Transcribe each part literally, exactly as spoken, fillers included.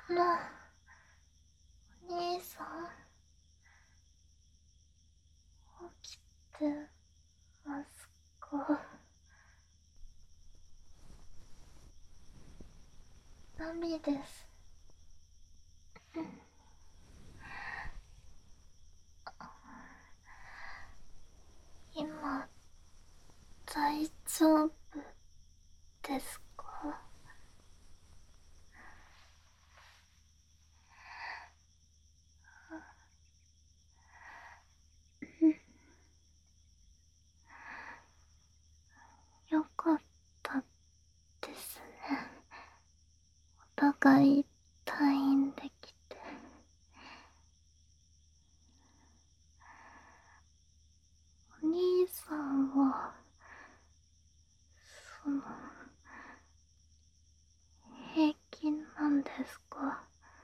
の、お兄さん、起きてますか？ナミです。今、大丈夫ですか？よかったですね。お互い退院できて。お兄さんは、その、平気なんですか？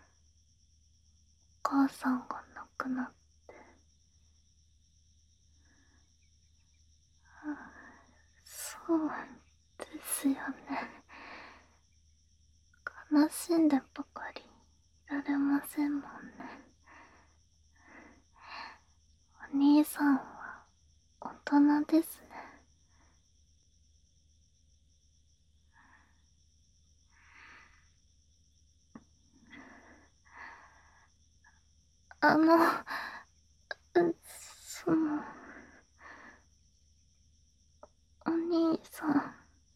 お母さんが亡くなって。そうですよね。悲しんでばかりいられませんもんね。お兄さんは大人ですね。あの、その、お兄さん、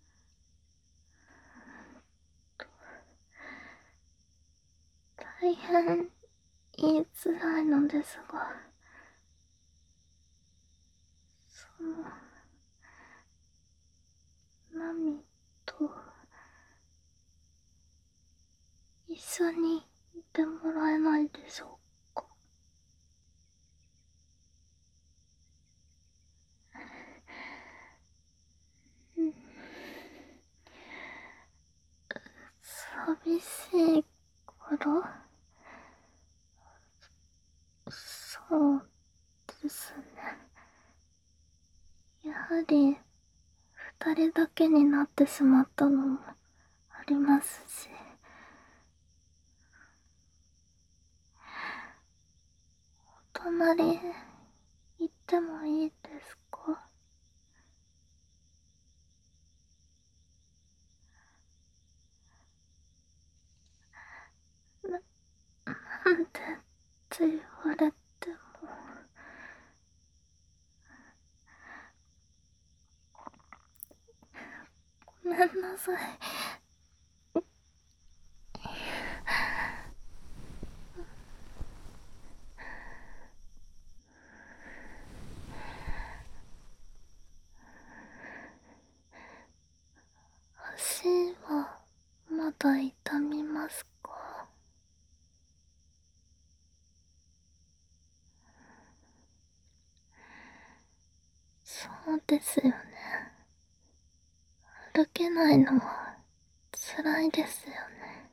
大変言いづらいのですが、その、ナミと一緒にいてもらえないでしょうか？うん、寂しい頃？そうですね。やはり二人だけになってしまったのもありますし、お隣行ってもいいですか？な、なんでって言われても。ごめんなさい。足はまだ痛みますか？そうですよね。歩けないのは辛いですよね。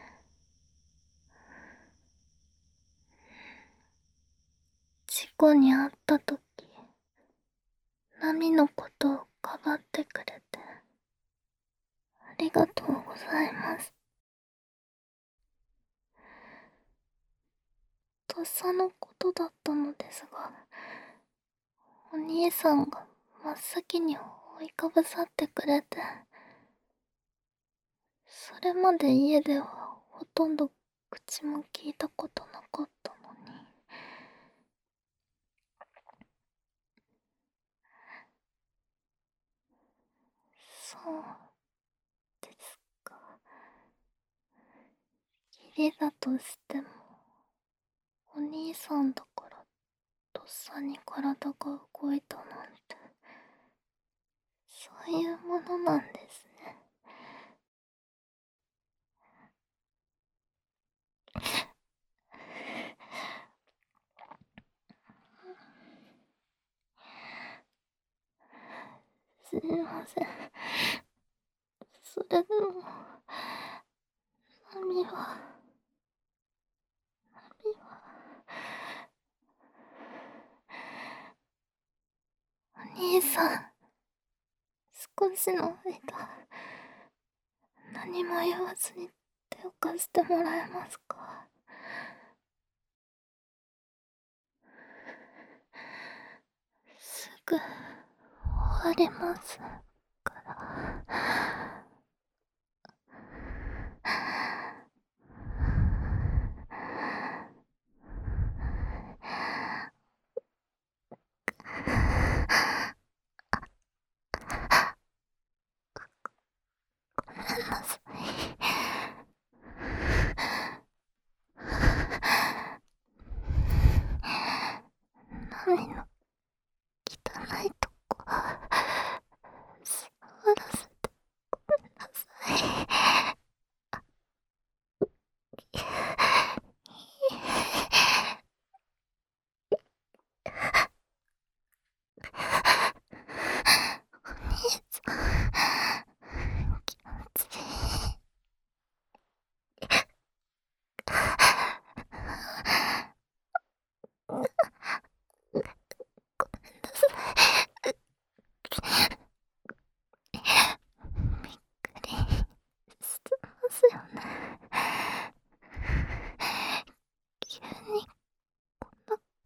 事故に遭った時、ナミのことをかばってくれてありがとうございます。とっさのことだったのですが、お兄さんが真っ先に覆いかぶさってくれて、それまで家ではほとんど口も聞いたことなかったのに。そうですか。義理だとしても、お兄さんだからとっさに体が動いたなんて、そういうものなんですね。すみません。それでも、ナミは、ナミは、お兄さん、少しの間、何も言わずに電泳がせてもらえますか？すぐ終わりますから。ごめんなさい。ナミの汚いとこ触らせてごめんなさい。お兄さん、気持ちいい。ごめんなさい。びっくりしてますよね。急にこんなこと。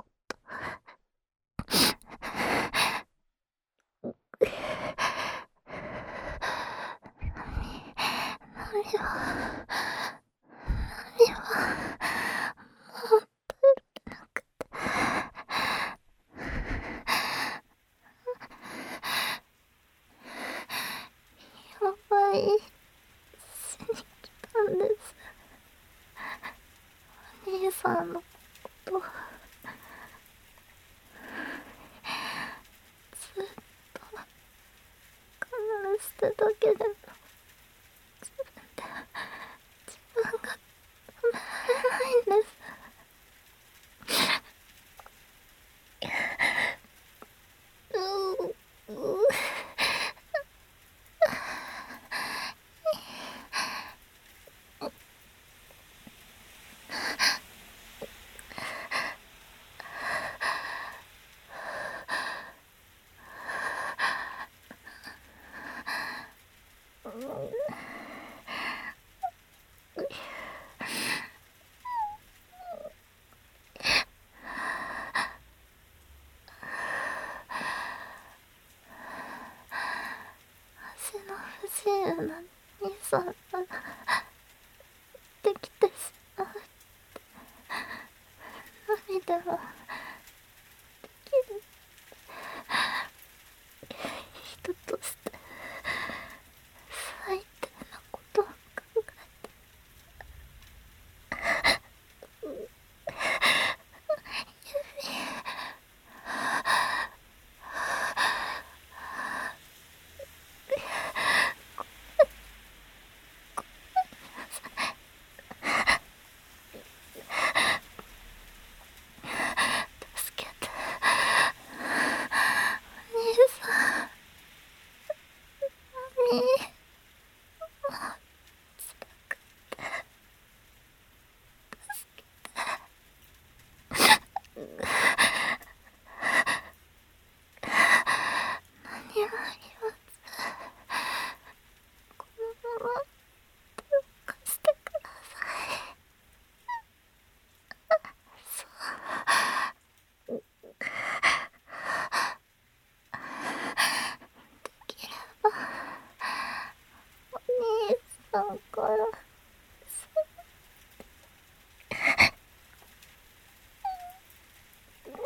ナミ、ナミは、ナミは、もう耐えられなくて。やばい、しに来たんです。お兄さんのこと、ずっと我慢してたけれど、自分で、自分が止められないんです。ううう足の不自由な兄さんならできてしまうって。ナミでもできる。人として最低なことを考えて。指。助けて。お兄さん。ナミ。もう辛くて。助けて。何も言わず、このまま手を貸してください。そう。できれば、お兄さんから、そう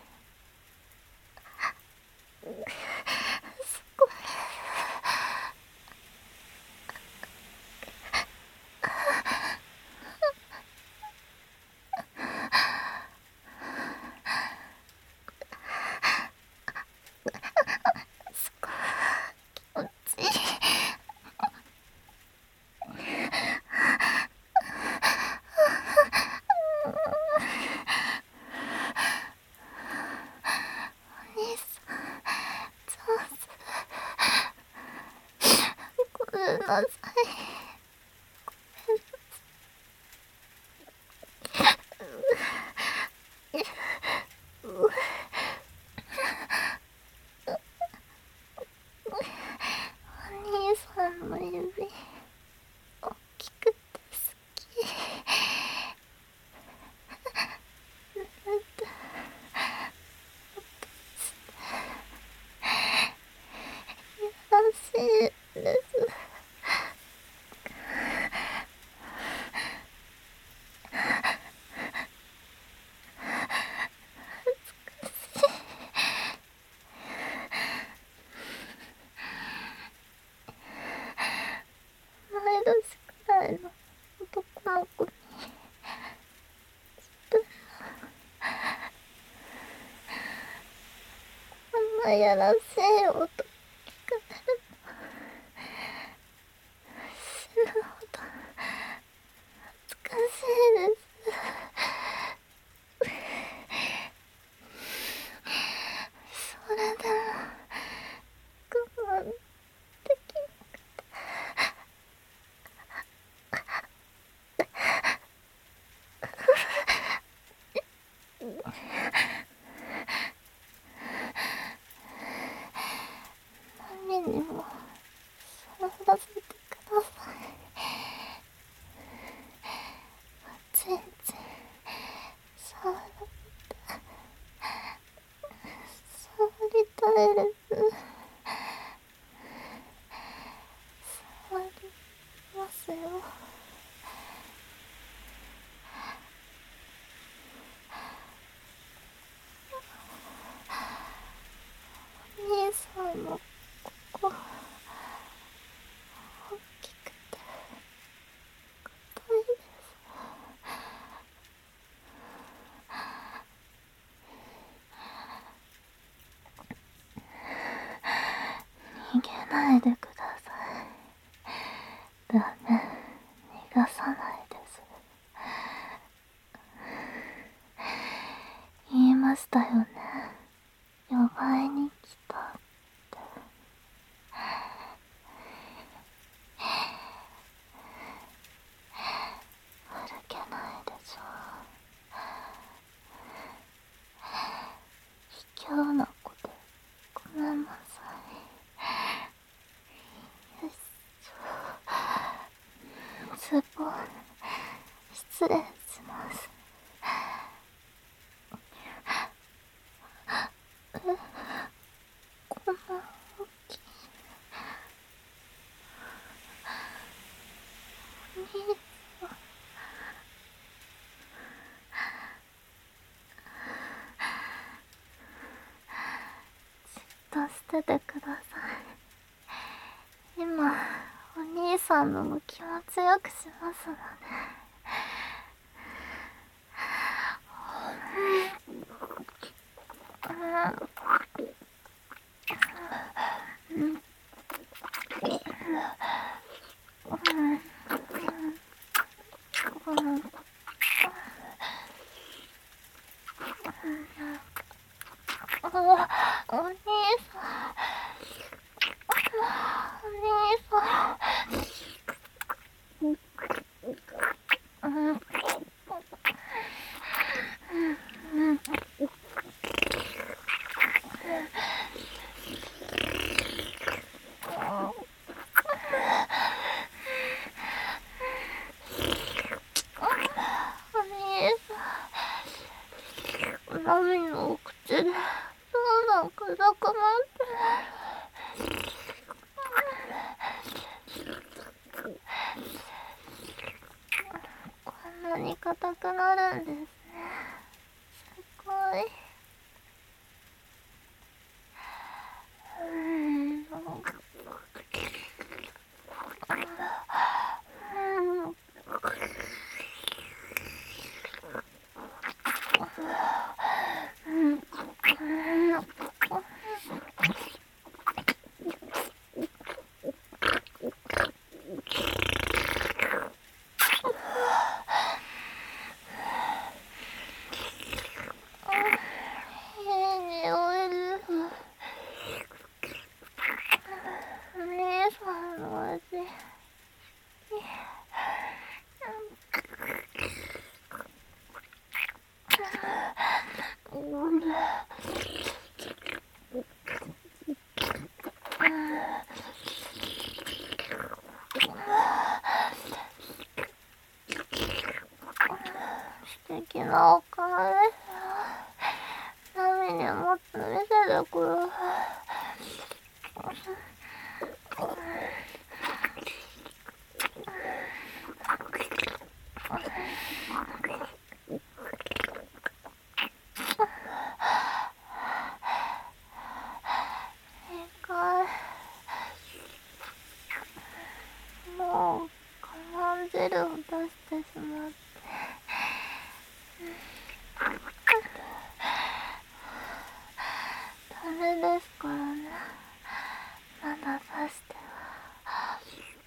すごい。 なさい。お兄さんの指大きくて好き。なんて優しいです。同い年くらいの男の子に自分のこんなやらしい音聞かれるの死ぬほど恥ずかしいです。それでも我慢できなくて。何にも触らせてください。いちいち触らせて触りたいです。触りますよ。お兄さんのここ大きくて硬いです。逃げないでください。ダメ、逃がさないです。言いましたよね、呼ばいに来たって。歩けないでしょ。卑怯なことごめんなさい。よいしょ。ズボン失礼します。え、こんな大きいお兄さん、じっとしててください。今お兄さんのも気持ちよくしますので。お兄さん、お兄さん、うん。ナミのお口でそうなんかだかまってこんなに硬くなるんですね。すごい。うんのおかげですよ。ナミにもっと見せてくれ。いいかい。もう我慢汁を出してしまって。ダメですからね。まだ出しては。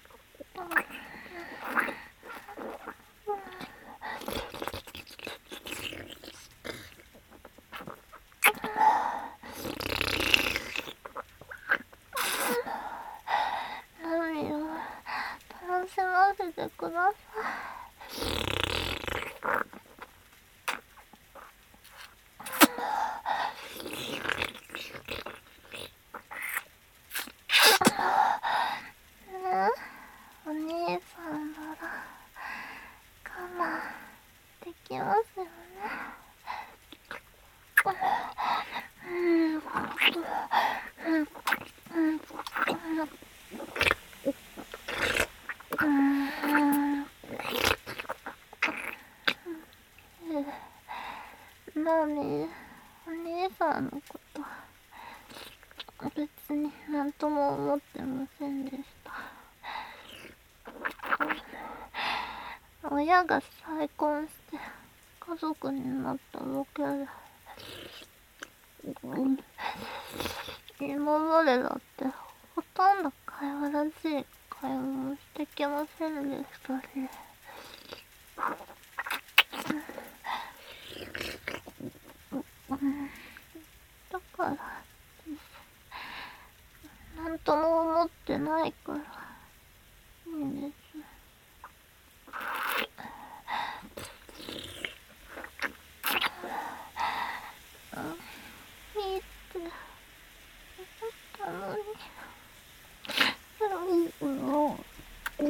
ナミを楽しませてください。ねえ、お兄さんなら我慢できますよね。なに、お兄さんのこと別になんとも思ってませんでした。親が再婚して家族になっただけで、今までだってほとんど会話らしい会話もしてきませんでしたし、だからなんとも思ってないからいいんです。いいって言ったのに。もう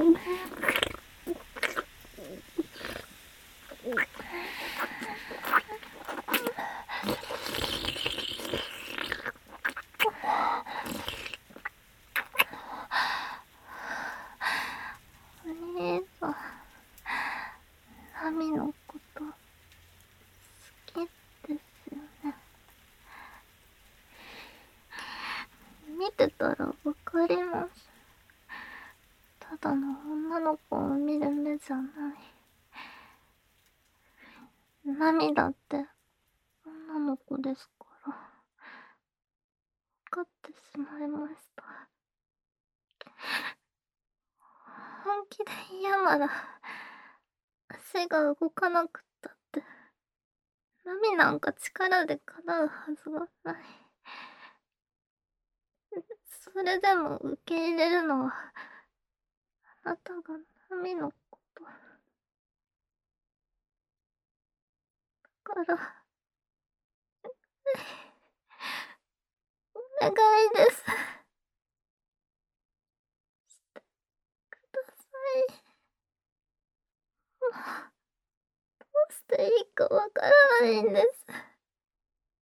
お兄さん、ナミのこと好きですよね。見てたらわかります。ただの女の子を見る目じゃない。ナミだって女の子ですから、わかってしまいました。本気で嫌なら足が動かなくったってナミなんか力で叶うはずがない。それでも受け入れるのはあなたがナミのことだから、お願いです。してください。もうどうしていいかわからないんです。